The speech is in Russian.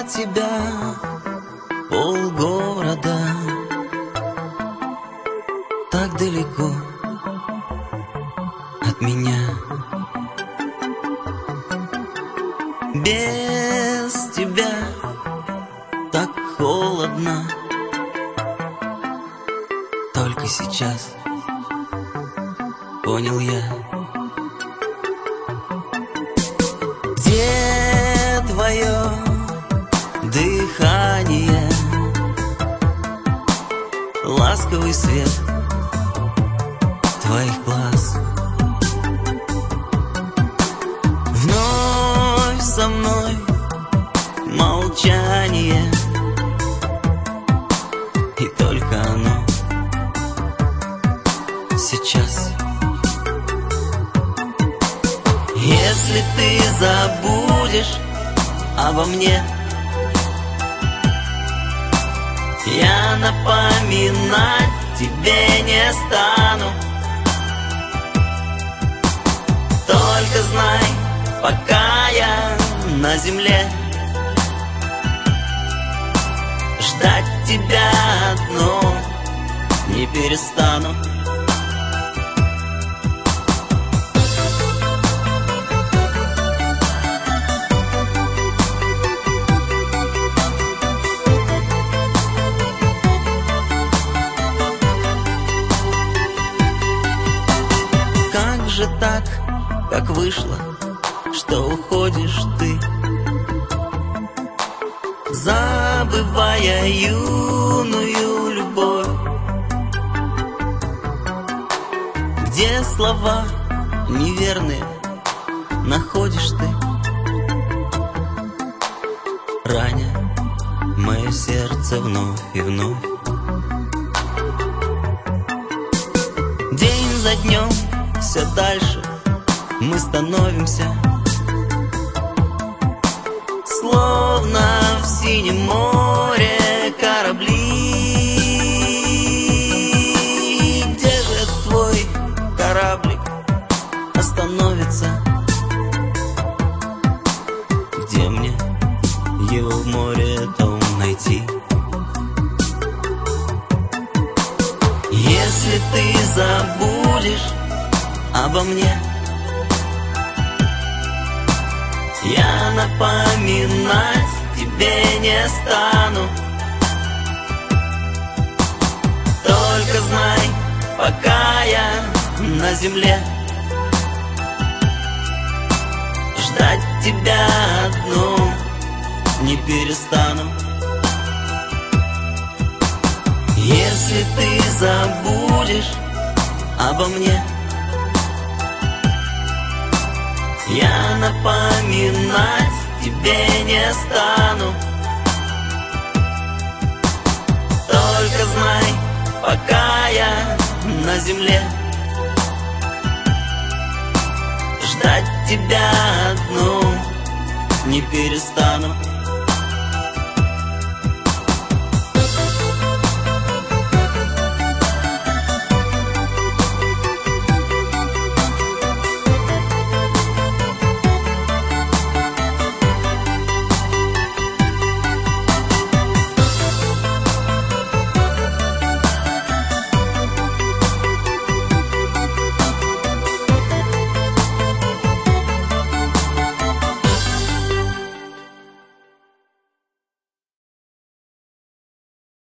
тебя полгорода, так далеко от меня. Без тебя так холодно. Только сейчас понял я, где твое дыхание, ласковый свет твоих глаз. Вновь со мной молчание, и только оно сейчас. Если ты забудешь обо мне, я напоминать тебе не стану. Только знай, пока я на земле, ждать тебя одну не перестану. Как же так, как вышло, что уходишь ты, забывая юную любовь, где слова неверные находишь ты, раня мое сердце вновь и вновь. День за днем все дальше мы становимся, словно в синем море корабли. Где же твой кораблик остановится? Где мне его в море там найти? Если ты забудешь обо мне, я напоминать тебе не стану. Только знай, пока я на земле, ждать тебя одну не перестану. Если ты забудешь обо мне, я напоминать тебе не стану. Только знай, пока я на земле, ждать тебя одну не перестану.